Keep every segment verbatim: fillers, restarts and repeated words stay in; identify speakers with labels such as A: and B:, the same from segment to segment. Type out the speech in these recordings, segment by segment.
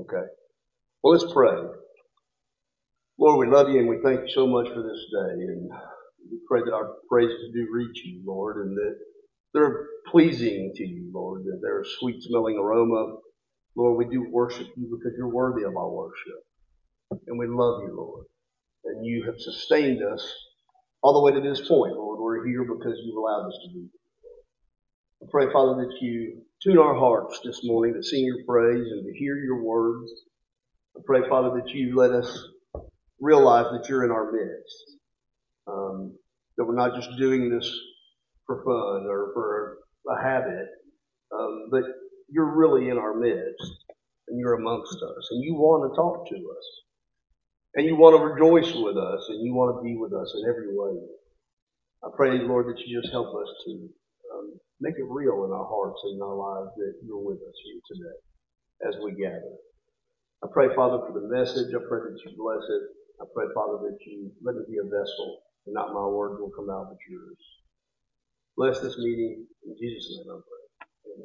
A: Okay. Well, let's pray. Lord, we love you and we thank you so much for this day. And we pray that our praises do reach you, Lord, and that they're pleasing to you, Lord, that they're a sweet smelling aroma. Lord, we do worship you because you're worthy of our worship. And we love you, Lord. And you have sustained us all the way to this point, Lord. We're here because you've allowed us to be. I pray, Father, that you tune our hearts this morning to sing your praise and to hear your words. I pray, Father, that you let us realize that you're in our midst. Um, that we're not just doing this for fun or for a habit, um, but you're really in our midst and you're amongst us and you want to talk to us and you want to rejoice with us and you want to be with us in every way. I pray, Lord, that you just help us to um, make it real in our hearts and in our lives that you're with us here today as we gather. I pray, Father, for the message. I pray that you bless it. I pray, Father, that you let me be a vessel and not my words will come out but yours. Bless this meeting. In Jesus' name I pray.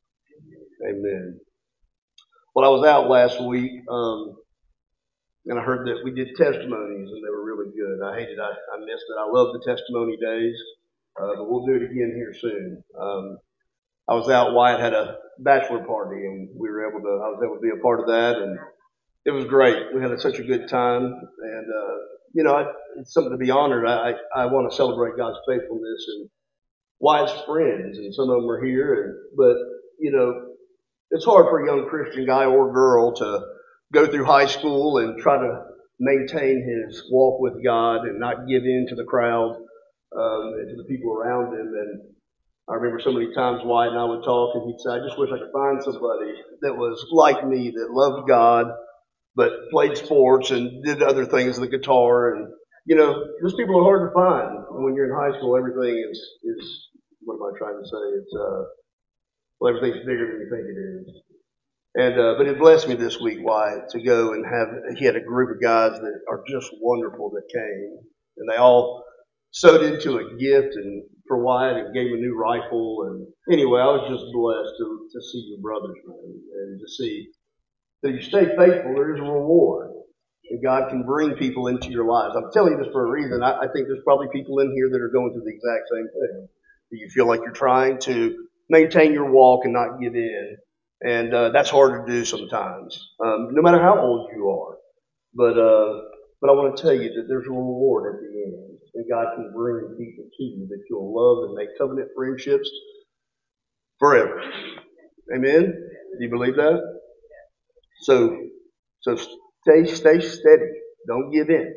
A: Amen. Amen. Well, I was out last week, um, and I heard that we did testimonies, and they were really good. I hated I, I missed it. I love the testimony days, uh, but we'll do it again here soon. Um, I was out. Wyatt had a bachelor party, and we were able to. I was able to be a part of that, and it was great. We had such a good time, and uh, you know, it's something to be honored. I I, I want to celebrate God's faithfulness and Wyatt's friends, and some of them are here. And, but you know, it's hard for a young Christian guy or girl to go through high school and try to maintain his walk with God and not give in to the crowd um, and to the people around him. And I remember so many times Wyatt and I would talk, and he'd say, "I just wish I could find somebody that was like me, that loved God, but played sports and did other things, the guitar." And you know, those people are hard to find. When you're in high school, everything is is what am I trying to say? It's uh, well, everything's bigger than you think it is. And uh, but it blessed me this week, Wyatt, to go and have. He had a group of guys that are just wonderful that came, and they all sewed into a gift and for Wyatt and gave him a new rifle. And anyway, I was just blessed to to see your brothers, man, and to see that if you stay faithful, there is a reward. And God can bring people into your lives. I'm telling you this for a reason. I, I think there's probably people in here that are going through the exact same thing. You feel like you're trying to maintain your walk and not give in. And uh, that's hard to do sometimes, um, no matter how old you are. But uh, but I want to tell you that there's a reward at the end. And God can bring people to you that you'll love and make covenant friendships forever. Amen? Do you believe that? So so stay stay steady. Don't give in.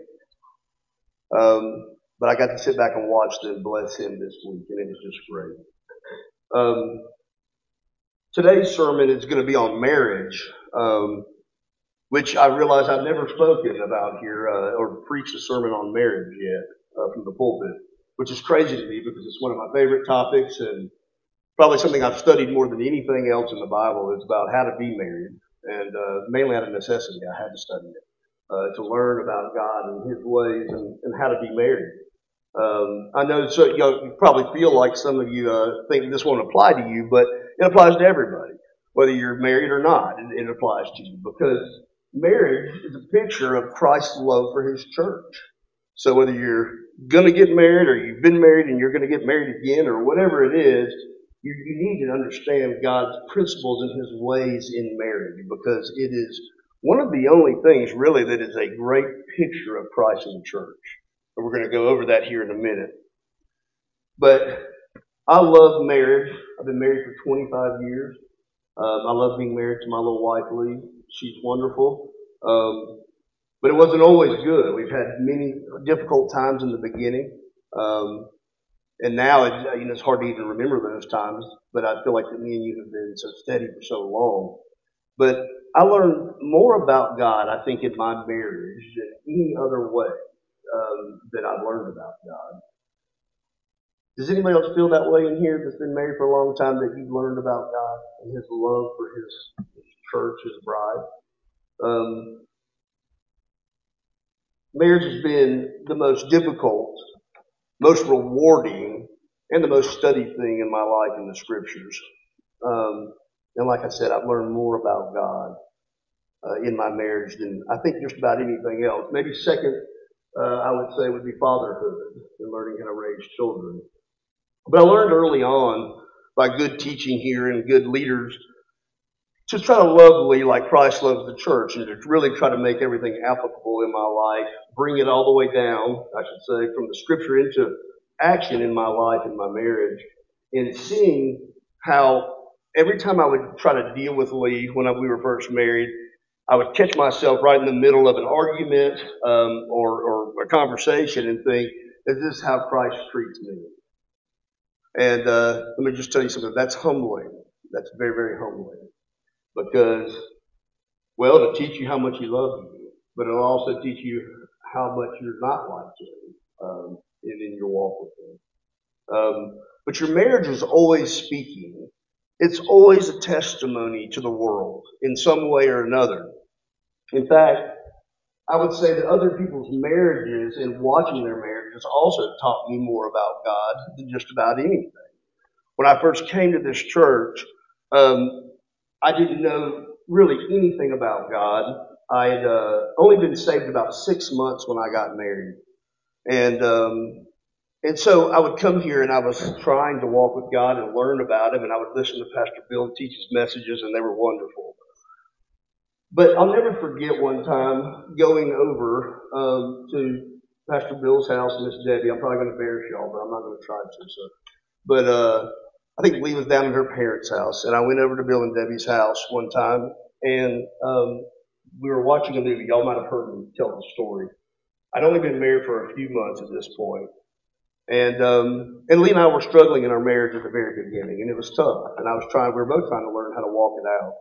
A: Um, but I got to sit back and watch them bless him this week, and it was just great. Um, today's sermon is going to be on marriage, um, which I realize I've never spoken about here uh, or preached a sermon on marriage yet uh, from the pulpit, which is crazy to me because it's one of my favorite topics and probably something I've studied more than anything else in the Bible. It's about how to be married, and uh, mainly out of necessity, I had to study it uh, to learn about God and His ways and, and how to be married. Um, I know, so, you know you probably feel like some of you uh, think this won't apply to you, but it applies to everybody, whether you're married or not. It, it applies to you because marriage is a picture of Christ's love for His church. So whether you're going to get married or you've been married and you're going to get married again or whatever it is, you, you need to understand God's principles and His ways in marriage because it is one of the only things really that is a great picture of Christ in the church. And we're going to go over that here in a minute. But I love marriage. I've been married for twenty-five years. Um, I love being married to my little wife, Lee. She's wonderful. Um, but it wasn't always good. We've had many difficult times in the beginning. Um, and now it, you know, it's hard to even remember those times. But I feel like that me and you have been so steady for so long. But I learned more about God, I think, in my marriage than any other way um, that I've learned about God. Does anybody else feel that way in here that's been married for a long time, that you've learned about God and His love for His, his church, His bride? Um, marriage has been the most difficult, most rewarding, and the most studied thing in my life in the Scriptures. Um, and like I said, I've learned more about God uh, in my marriage than I think just about anything else. Maybe second, uh, I would say, would be fatherhood and learning how to raise children. But I learned early on by good teaching here and good leaders to try to love Lee like Christ loves the church and to really try to make everything applicable in my life, bring it all the way down, I should say, from the scripture into action in my life and my marriage, and seeing how every time I would try to deal with Lee when we were first married, I would catch myself right in the middle of an argument um, or, or a conversation and think, is this how Christ treats me? And uh, let me just tell you something. That's humbling. That's very, very humbling. Because, well, it'll teach you how much he loves you, but it'll also teach you how much you're not like him um, in, in your walk with him. Um, but your marriage is always speaking. It's always a testimony to the world in some way or another. In fact, I would say that other people's marriages and watching their marriages also taught me more about God than just about anything. When I first came to this church, um, I didn't know really anything about God. I had uh, only been saved about six months when I got married. And um, and so I would come here and I was trying to walk with God and learn about Him, and I would listen to Pastor Bill teach his messages, and they were wonderful. But I'll never forget one time going over um, to Pastor Bill's house, Miss Debbie. I'm probably going to embarrass y'all, but I'm not going to try to. So. But uh, I think Lee was down at her parents' house, and I went over to Bill and Debbie's house one time, and um, we were watching a movie. Y'all might have heard me tell the story. I'd only been married for a few months at this point, and um, and Lee and I were struggling in our marriage at the very beginning, and it was tough. And I was trying. We were both trying to learn how to walk it out.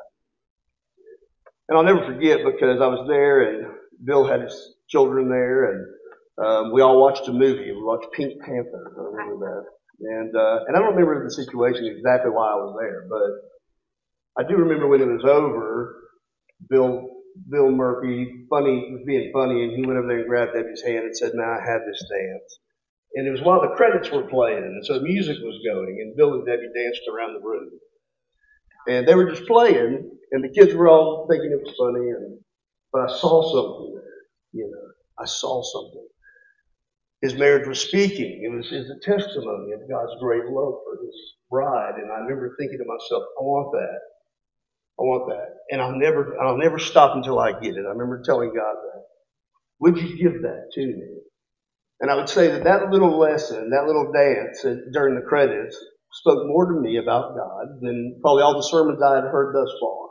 A: And I'll never forget because I was there, and Bill had his children there, and um, we all watched a movie. We watched Pink Panther. I remember that. And uh, and I don't remember the situation exactly why I was there, but I do remember when it was over, Bill Bill Murphy, funny was being funny, and he went over there and grabbed Debbie's hand and said, "Now I have this dance." And it was while the credits were playing, and so music was going, and Bill and Debbie danced around the room, and they were just playing, and the kids were all thinking it was funny, and but I saw something there, you know, I saw something. His marriage was speaking. It was, it was a testimony of God's great love for his bride. And I remember thinking to myself, I want that. I want that. And I'll never, I'll never stop until I get it. I remember telling God that. Would you give that to me? And I would say that that little lesson, that little dance during the credits spoke more to me about God than probably all the sermons I had heard thus far.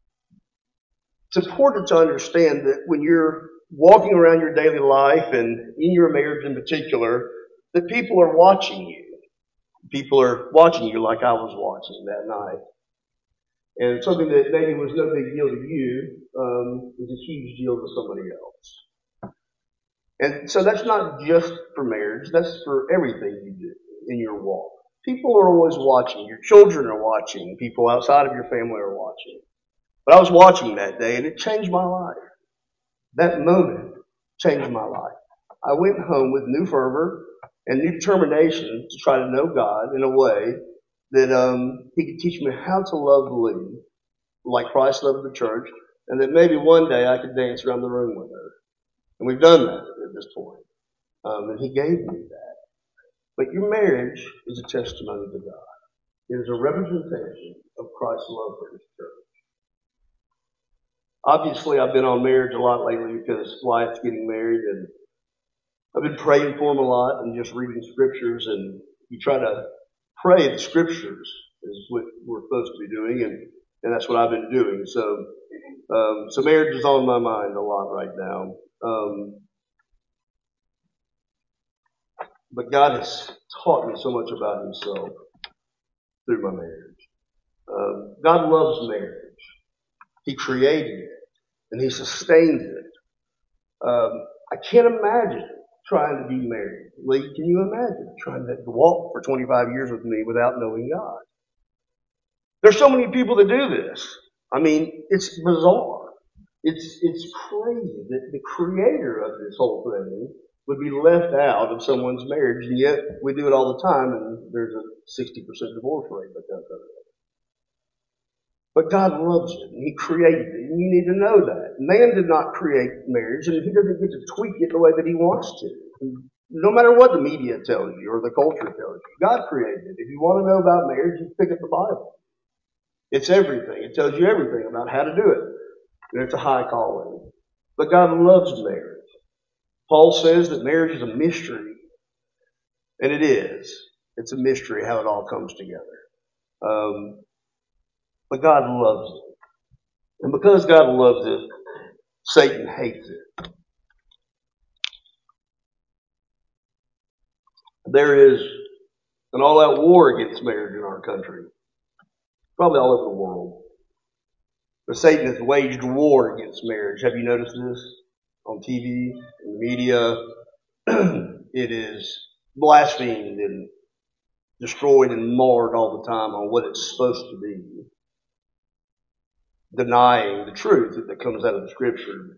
A: It's important to understand that when you're walking around your daily life and in your marriage in particular, that people are watching you. People are watching you like I was watching that night. And something that maybe was no big deal to you um, is a huge deal to somebody else. And so that's not just for marriage, that's for everything you do in your walk. People are always watching. Your children are watching. People outside of your family are watching. But I was watching that day, and it changed my life. That moment changed my life. I went home with new fervor and new determination to try to know God in a way that um, He could teach me how to love Lee like Christ loved the church, and that maybe one day I could dance around the room with her. And we've done that at this point. Um, and He gave me that. But your marriage is a testimony to God. It is a representation of Christ's love for His church. Obviously, I've been on marriage a lot lately because Wyatt's getting married, and I've been praying for him a lot and just reading scriptures, and you try to pray the scriptures is what we're supposed to be doing, and, and that's what I've been doing. So, um, so marriage is on my mind a lot right now. Um, but God has taught me so much about Himself through my marriage. Um, God loves marriage. He created it, and He sustains it. Um, I can't imagine trying to be married. Lee, can you imagine trying to walk for twenty-five years with me without knowing God? There's so many people that do this. I mean, it's bizarre. It's it's crazy that the creator of this whole thing would be left out of someone's marriage, and yet we do it all the time, and there's a sixty percent divorce rate because of it. But God loves it, and He created it, and you need to know that. Man did not create marriage, and He doesn't get to tweak it the way that He wants to. No matter what the media tells you or the culture tells you, God created it. If you want to know about marriage, you pick up the Bible. It's everything. It tells you everything about how to do it. And it's a high calling. But God loves marriage. Paul says that marriage is a mystery. And it is. It's a mystery how it all comes together. Um, but God loves it. And because God loves it, Satan hates it. There is an all-out war against marriage in our country. Probably all over the world. But Satan has waged war against marriage. Have you noticed this? On T V, in the media, it is blasphemed and destroyed and marred all the time on what it's supposed to be. Denying the truth that comes out of the Scripture.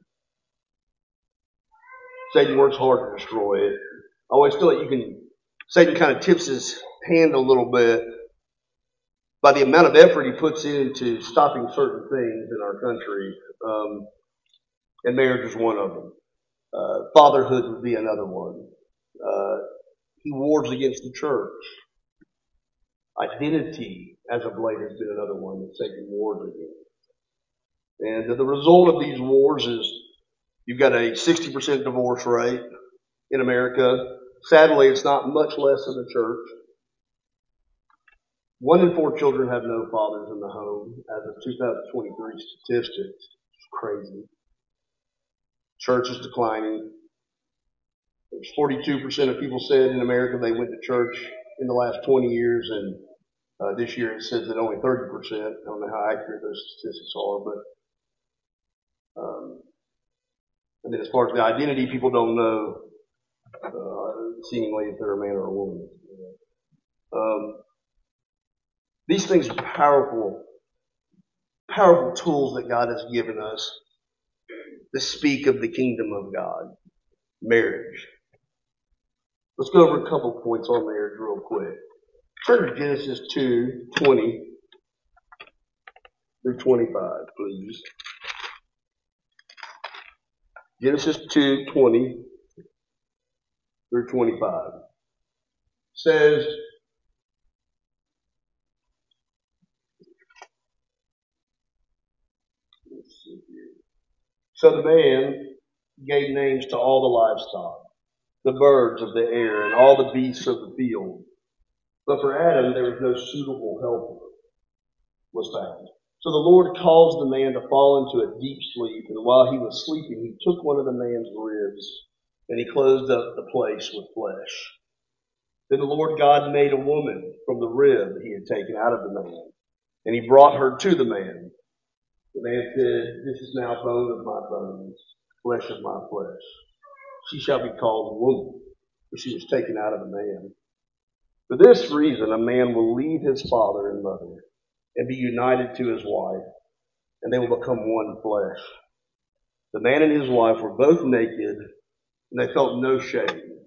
A: Satan works hard to destroy it. I always feel like you can, Satan kind of tips his hand a little bit by the amount of effort he puts into stopping certain things in our country. Um, and marriage is one of them. Uh, fatherhood would be another one. Uh, he wars against the church. Identity, as of late, has been another one that Satan wars against. And the result of these wars is you've got a sixty percent divorce rate in America. Sadly, it's not much less in the church. One in four children have no fathers in the home as of two thousand twenty-three statistics. It's crazy. Church is declining. There's forty-two percent of people said in America they went to church in the last twenty years, and uh, this year it says that only thirty percent. I don't know how accurate those statistics are, but um, and then as far as the identity, people don't know uh, seemingly if they're a man or a woman. Um, these things are powerful, powerful tools that God has given us to speak of the kingdom of God, marriage. Let's go over a couple points on marriage real quick. Turn to Genesis two twenty through twenty-five, please. Genesis two twenty through twenty-five says, let's see here. So the man gave names to all the livestock, the birds of the air, and all the beasts of the field. But for Adam there was no suitable helper was found. So the Lord caused the man to fall into a deep sleep, and while he was sleeping, he took one of the man's ribs, and he closed up the place with flesh. Then the Lord God made a woman from the rib he had taken out of the man, and he brought her to the man. The man said, "This is now bone of my bones, flesh of my flesh. She shall be called woman, for she was taken out of the man. For this reason, a man will leave his father and mother and be united to his wife, and they will become one flesh. The man and his wife were both naked, and they felt no shame."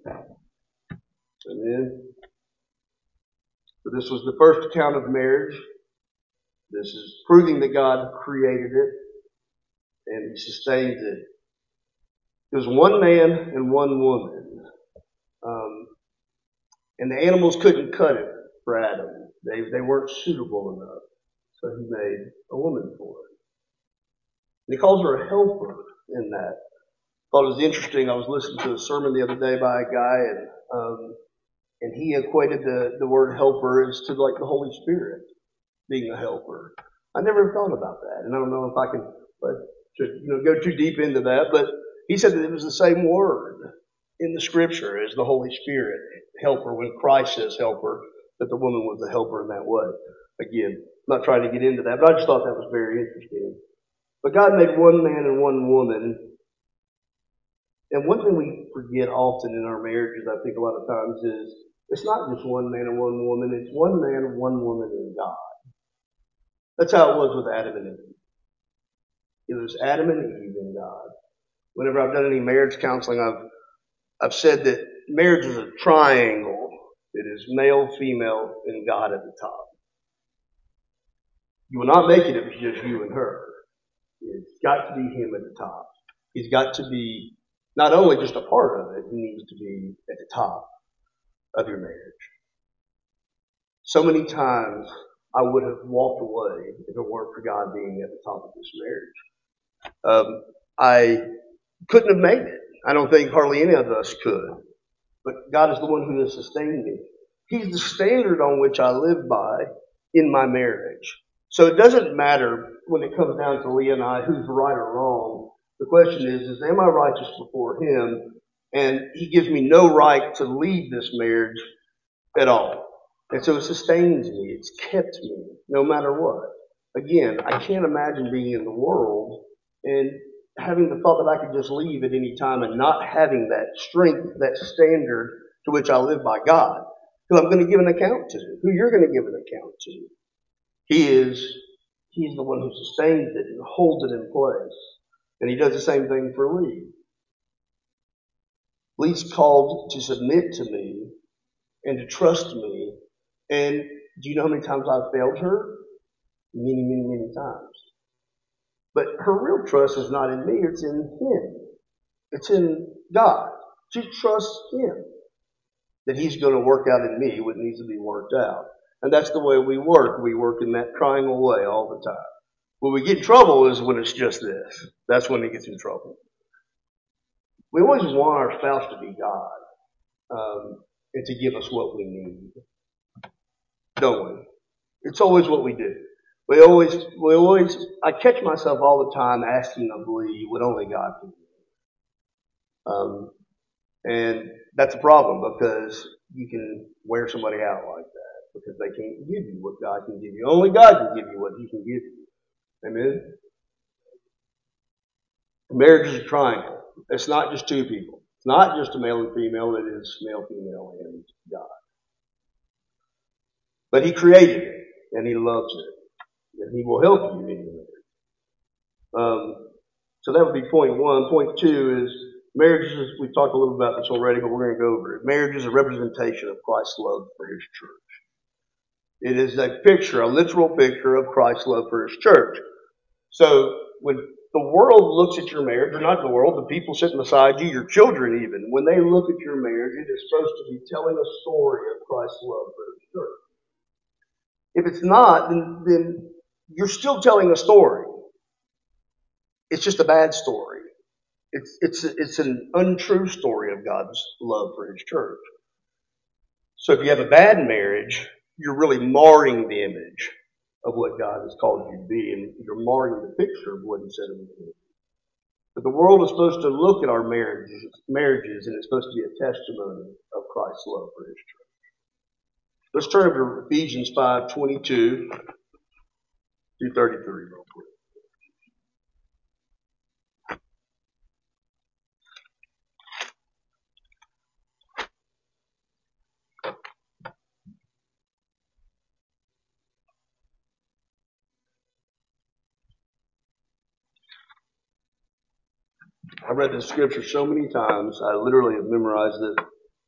A: Amen. So this was the first account of marriage. This is proving that God created it, and He sustains it. It was one man and one woman. Um, and the animals couldn't cut it for Adam. They, they weren't suitable enough. So He made a woman for her. And He calls her a helper in that. I thought it was interesting. I was listening to a sermon the other day by a guy, and um, and he equated the, the word helper as to like the Holy Spirit being a helper. I never thought about that, and I don't know if I can but to, you know go too deep into that. But he said that it was the same word in the Scripture as the Holy Spirit, helper. When Christ says helper, that the woman was a helper in that way. Again, I'm not trying to get into that, but I just thought that was very interesting. But God made one man and one woman. And one thing we forget often in our marriages, I think a lot of times, is it's not just one man and one woman. It's one man and one woman in God. That's how it was with Adam and Eve. It was Adam and Eve in God. Whenever I've done any marriage counseling, I've I've said that marriage is a triangle. It is male, female, and God at the top. You will not make it if it's just you and her. It's got to be him at the top. He's got to be not only just a part of it, he needs to be at the top of your marriage. So many times I would have walked away if it weren't for God being at the top of this marriage. Um, I couldn't have made it. I don't think hardly any of us could. But God is the one who has sustained me. He's the standard on which I live by in my marriage. So it doesn't matter when it comes down to Leah and I who's right or wrong. The question is, is am I righteous before him? And he gives me no right to leave this marriage at all. And so it sustains me. It's kept me no matter what. Again, I can't imagine being in the world and having the thought that I could just leave at any time and not having that strength, that standard to which I live by God, who I'm going to give an account to, who you're going to give an account to. He is, he's the one who sustains it and holds it in place. And he does the same thing for Lee. Lee's called to submit to me and to trust me. And do you know how many times I've failed her? Many, many, many times. But her real trust is not in me, it's in him. It's in God. She trusts him that he's going to work out in me what needs to be worked out. And that's the way we work. We work in that triangle way all the time. When we get in trouble is when it's just this. That's when it gets in trouble. We always want our spouse to be God um, and to give us what we need, don't we? It's always what we do. We always, we always, I catch myself all the time asking of Lee what only God can do. Um, and that's a problem because you can wear somebody out like that because they can't give you what God can give you. Only God can give you what he can give you. Amen? Marriage is a triangle. It's not just two people. It's not just a male and female. It is male, female, and God. But he created it, and he loves it, and he will help you in your marriage. Um, so that would be point one. Point two is marriage is, we've talked a little about this already, but we're going to go over it. Marriage is a representation of Christ's love for his church. It is a picture, a literal picture of Christ's love for his church. So when the world looks at your marriage, or not the world, the people sitting beside you, your children even, when they look at your marriage, it is supposed to be telling a story of Christ's love for his church. If it's not, then, then you're still telling a story. It's just a bad story. It's, it's, it's an untrue story of God's love for his church. So if you have a bad marriage, you're really marring the image of what God has called you to be, and you're marring the picture of what he said it would be. But the world is supposed to look at our marriages, marriages, and it's supposed to be a testimony of Christ's love for his church. Let's turn to Ephesians five twenty-two through thirty-three real quick. I read this scripture so many times, I literally have memorized it.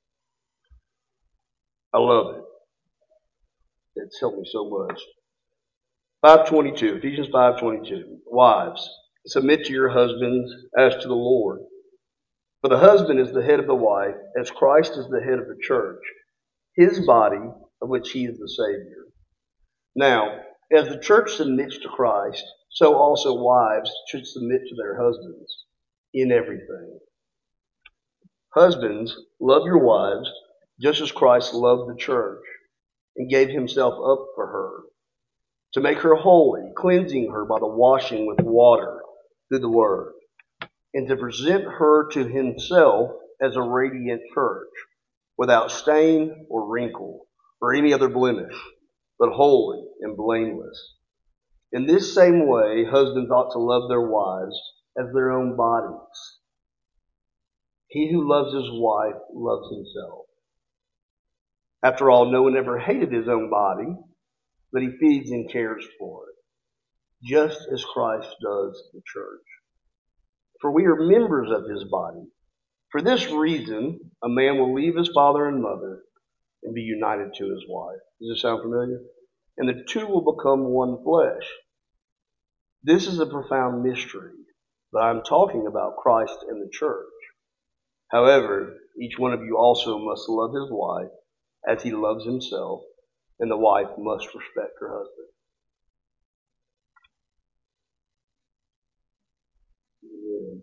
A: I love it. It's helped me so much. five twenty-two, Ephesians five twenty-two. Wives, submit to your husbands as to the Lord. For the husband is the head of the wife, as Christ is the head of the church, his body, of which he is the Savior. Now, as the church submits to Christ, so also wives should submit to their husbands in everything. Husbands, love your wives, just as Christ loved the church and gave himself up for her, to make her holy, cleansing her by the washing with water through the word, and to present her to himself as a radiant church, without stain or wrinkle or any other blemish, but holy and blameless. In this same way, husbands ought to love their wives as their own bodies. He who loves his wife loves himself. After all, no one ever hated his own body, but he feeds and cares for it, just as Christ does the church. For we are members of his body. For this reason, a man will leave his father and mother and be united to his wife. Does this sound familiar? and the two will become one flesh. This is a profound mystery, but I'm talking about Christ and the church. However, each one of you also must love his wife as he loves himself, and the wife must respect her husband. Yeah.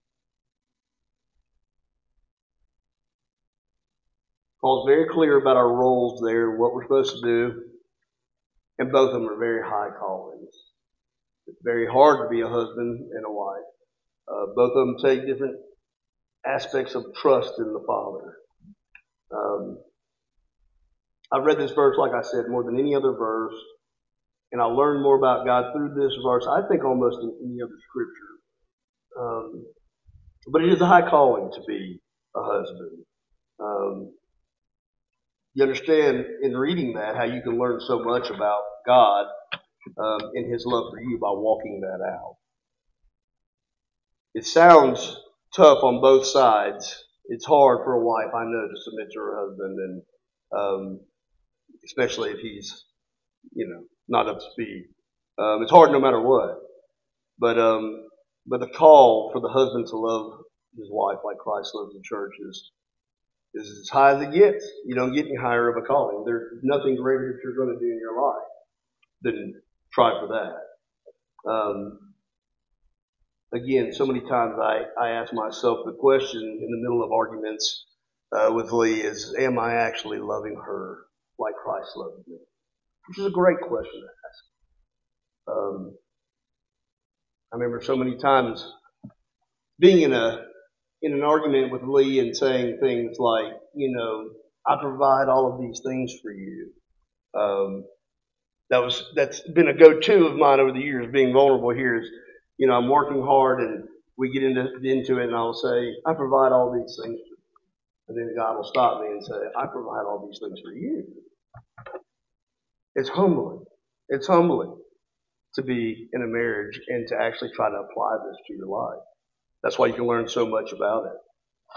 A: Paul's very clear about our roles there, what we're supposed to do, and both of them are very high callings. It's very hard to be a husband and a wife. Uh, both of them take different aspects of trust in the Father. Um, I've read this verse, like I said, more than any other verse, and I learned more about God through this verse, I think, almost in any other scripture. Um, but it is a high calling to be a husband. Um, you understand in reading that how you can learn so much about God um, and His love for you by walking that out. It sounds tough on both sides. It's hard for a wife, I know, to submit to her husband, and um, especially if he's, you know, not up to speed. Um, it's hard no matter what. But um, but the call for the husband to love his wife like Christ loves the church is is as high as it gets. You don't get any higher of a calling. There's nothing greater that you're going to do in your life than try for that. Um, again, so many times I, I ask myself the question in the middle of arguments uh, with Lee is, am I actually loving her like Christ loved me? Which is a great question to ask. Um, I remember so many times being in a in an argument with Lee and saying things like, you know, I provide all of these things for you. Um, that was that's been a go-to of mine over the years. Being vulnerable here is, you know, I'm working hard, and we get into into it, and I'll say, I provide all these things for you, and then God will stop me and say, I provide all these things for you. It's humbling. It's humbling to be in a marriage and to actually try to apply this to your life. That's why you can learn so much about it.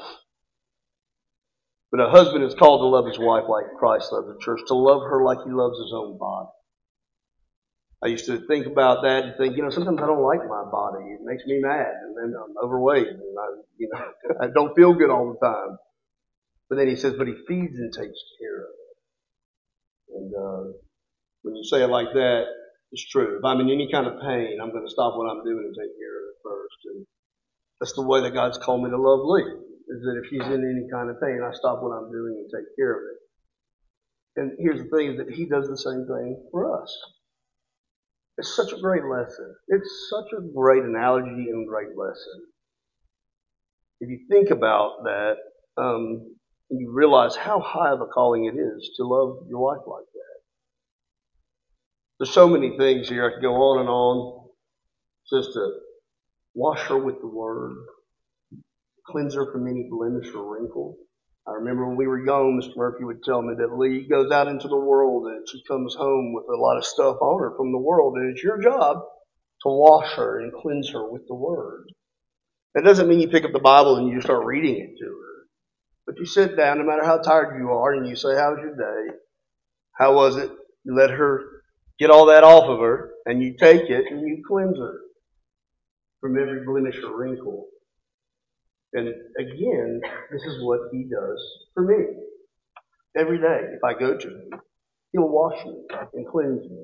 A: But a husband is called to love his wife like Christ loves the church, to love her like he loves his own body. I used to think about that and think, you know, sometimes I don't like my body. It makes me mad, and then I'm overweight, and I, you know, I don't feel good all the time. But then he says, but he feeds and takes care of it. And uh, when you say it like that, it's true. If I'm in any kind of pain, I'm going to stop what I'm doing and take care of it first. And that's the way that God's called me to love Lee, is that if she's in any kind of pain, I stop what I'm doing and take care of it. And here's the thing, is that he does the same thing for us. It's such a great lesson. It's such a great analogy and great lesson. If you think about that, um, you realize how high of a calling it is to love your wife like that. There's so many things here. I could go on and on. Just to wash her with the word, cleanse her from any blemish or wrinkle. I remember when we were young, Mister Murphy would tell me that Lee goes out into the world and she comes home with a lot of stuff on her from the world, and it's your job to wash her and cleanse her with the Word. That doesn't mean you pick up the Bible and you start reading it to her. But you sit down, no matter how tired you are, and you say, how was your day? How was it? You let her get all that off of her, and you take it and you cleanse her from every blemish or wrinkle. And again, this is what he does for me. Every day, if I go to him, he'll wash me and cleanse me.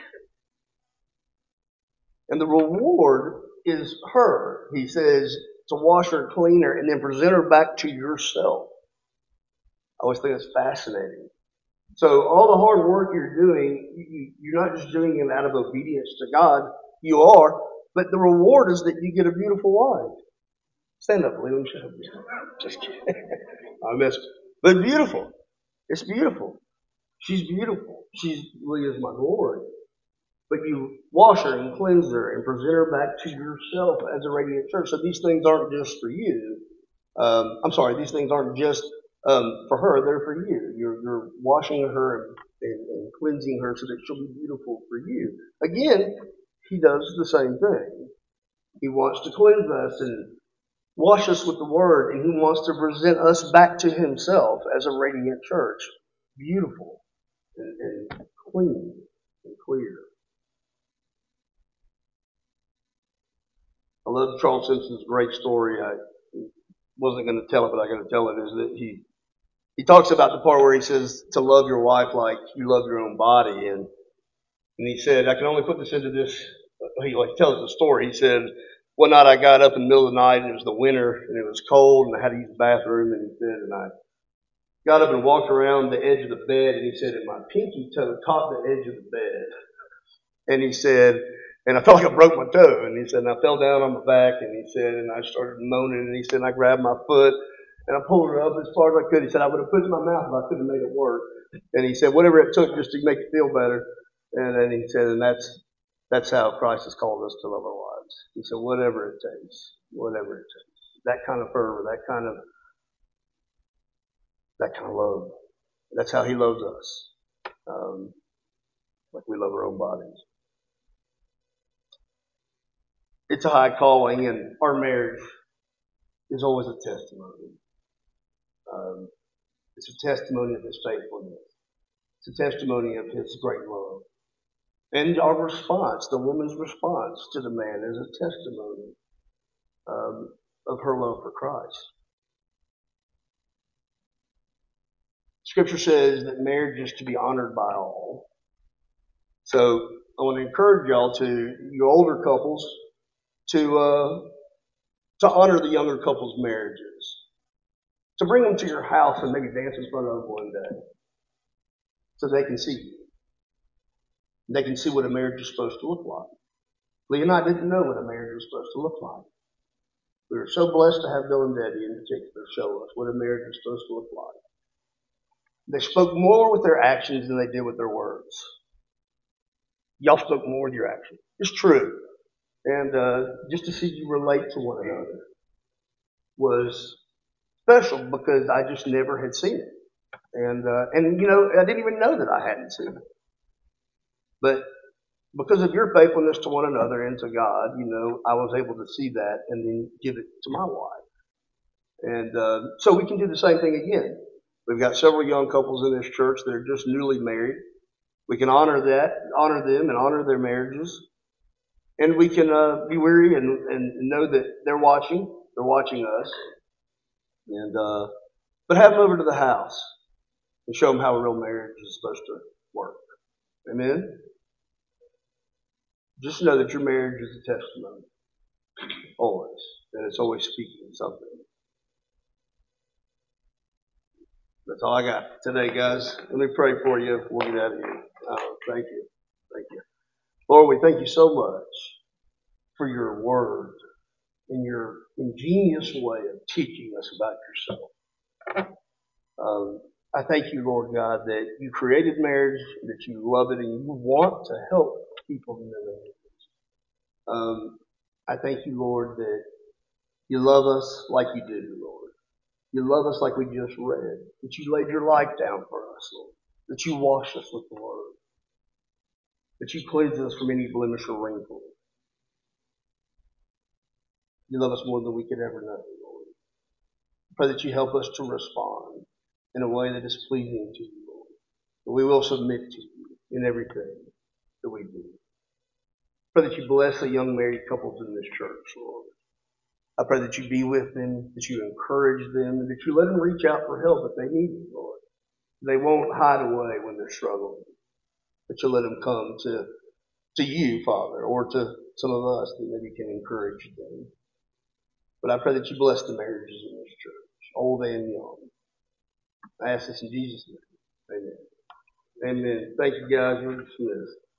A: And the reward is her. He says to wash her, clean her, and then present her back to yourself. I always think it's fascinating. So all the hard work you're doing, you, you're not just doing it out of obedience to God. You are, but the reward is that you get a beautiful wife. Stand up, Lee. Let me show you. Just kidding. I missed it. But beautiful. It's beautiful. She's beautiful. She's Leah's my glory. But you wash her and cleanse her and present her back to yourself as a radiant church. So these things aren't just for you. Um, I'm sorry, these things aren't just um, for her. They're for you. You're, you're washing her and, and cleansing her so that she'll be beautiful for you. Again, he does the same thing. He wants to cleanse us and wash us with the Word, and he wants to present us back to himself as a radiant church. Beautiful and, and clean and clear. I love Charles Simpson's great story. I wasn't going to tell it, but I got to tell it. Is that he he talks about the part where he says to love your wife like you love your own body, and and he said I can only put this into this. He like tells the story. He said one night I got up in the middle of the night and it was the winter and it was cold and I had to use the bathroom, and he said and I got up and walked around the edge of the bed, and he said and my pinky toe caught the edge of the bed. And he said, and I felt like I broke my toe. And he said, and I fell down on my back. And he said, and I started moaning. And he said, and I grabbed my foot and I pulled it up as far as I could. He said, I would have put it in my mouth if I could have made it work. And he said, whatever it took just to make it feel better. And then he said, and that's that's how Christ has called us to love our wives. He said, whatever it takes, whatever it takes. That kind of fervor, that kind of that kind of love. That's how He loves us, um, like we love our own bodies. It's a high calling, and our marriage is always a testimony. Um, it's a testimony of His faithfulness. It's a testimony of His great love. And our response, the woman's response to the man, is a testimony um, of her love for Christ. Scripture says that marriage is to be honored by all. So I want to encourage y'all to, you older couples, to uh, to honor the younger couples' marriages. To bring them to your house and maybe dance in front of them one day. So they can see you. They can see what a marriage is supposed to look like. Lee and I didn't know what a marriage was supposed to look like. We were so blessed to have Bill and Debbie in particular show us what a marriage is supposed to look like. They spoke more with their actions than they did with their words. Y'all spoke more with your actions. It's true. And uh, just to see you relate to one another was special because I just never had seen it. And, uh, and you know, I didn't even know that I hadn't seen it. But because of your faithfulness to one another and to God, you know, I was able to see that and then give it to my wife. And uh, so we can do the same thing again. We've got several young couples in this church that are just newly married. We can honor that, honor them and honor their marriages. And we can uh, be weary and, and know that they're watching. They're watching us. And uh, but have them over to the house and show them how a real marriage is supposed to work. Amen? Just know that your marriage is a testimony. Always. And it's always speaking something. That's all I got today, guys. Let me pray for you before we get out of here. Uh, thank you. Thank you. Lord, we thank you so much for your word and your ingenious way of teaching us about yourself. Um, I thank you, Lord God, that you created marriage, that you love it, and you want to help people in their marriages. Um, I thank you, Lord, that you love us like you do, Lord. You love us like we just read. That you laid your life down for us, Lord. That you wash us with the word. That you cleanse us from any blemish or wrinkle. You love us more than we could ever know, Lord. I pray that you help us to respond in a way that is pleasing to you, Lord. That we will submit to you in everything that we do. I pray that you bless the young married couples in this church, Lord. I pray that you be with them, that you encourage them, and that you let them reach out for help if they need it, Lord. They won't hide away when they're struggling. But you let them come to, to you, Father, or to some of us that maybe can encourage them. But I pray that you bless the marriages in this church, old and young. I ask this in Jesus' name. Amen. Amen. Thank you, guys. You're dismissed.